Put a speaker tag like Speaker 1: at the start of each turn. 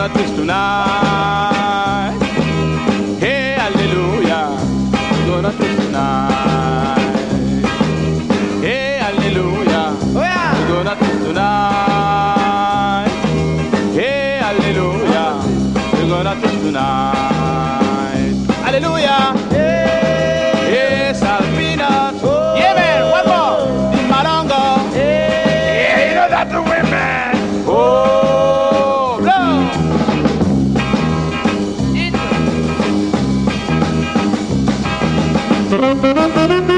Speaker 1: gonna twist tonight. Hey, hallelujah, we're gonna twist tonight. Hey, hallelujah,
Speaker 2: Oh yeah.
Speaker 1: we're gonna twist tonight. Hey, hallelujah, we're gonna twist tonight. Hallelujah. Hey, Salvina.
Speaker 2: Oh.
Speaker 1: Yeah, man, one more. The Marongo.
Speaker 2: Yeah, you know that's the women.
Speaker 1: Oh, blow.
Speaker 2: It-